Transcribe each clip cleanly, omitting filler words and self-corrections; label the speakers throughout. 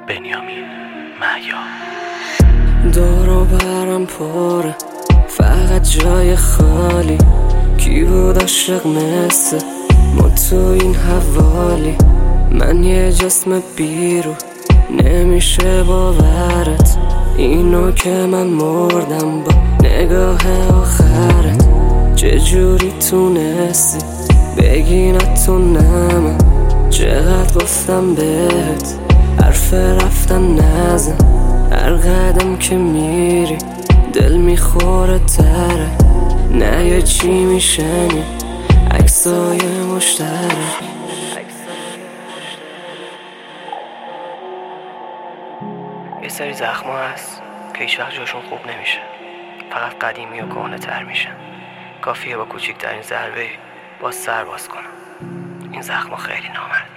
Speaker 1: بنیامین مهیا.
Speaker 2: دور و برم پره، فقط جای خالی. کی بود عاشق مثل ما تو این حوالی؟ من یه جسم بیرو، نمیشه باورت اینو که من مردم با نگاه آخرت. چجوری تونستی بگی نه تو نه من؟ چقدر گفتم بهت حرف رفتن نزن. هر قدم که میری دل میخوره تره. نه یه چی میشنی عکسای مشترک.
Speaker 1: یه سری زخما هست که هیچ وقت جاشون خوب نمیشه، فقط قدیمی و کهنه تر میشن. کافیه با کوچکترین ضربه باز سر باز کنم. این زخما خیلی نامرد.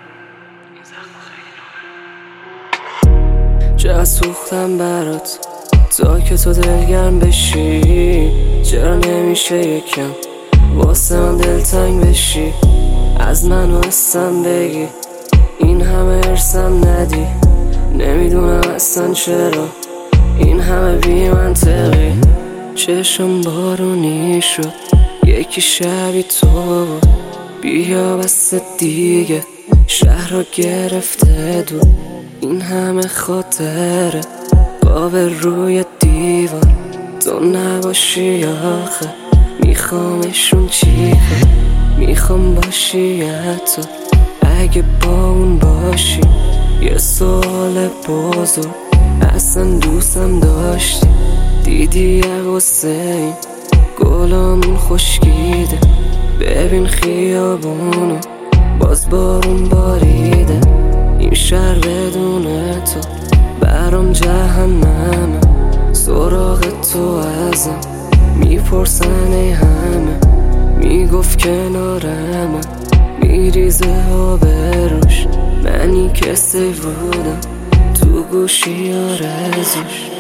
Speaker 2: چقدر سوختم برات تا که تو دلگرم بشی. چرا نمیشه یکم واسه من دلتنگ بشی؟ از من و حسم بگی این همه ارسم ندی. نمیدونم اصلا چرا این همه بی منطقی. چشم بارونی شد یکی شبی تو بود. بیا بس دیگه شهر رو گرفته دو. این همه خاطره قاب روی دیوار، تو نباشی آخه میخوامشون چیکار؟ میخوام باشی حتی اگه با اون باشی. یه سوال بزرگ اصلا دوستم داشتی؟ دیدی یه حسین گلامون خشکیده؟ ببین خیابونو باز بارون باریده. این شهر بدون تو برام جهنمه. سراغ تو ازم میپرسن ای همه، میگفت کنارمه میریزه آبروش. منی کسی بودم تو گوشی آرزوش.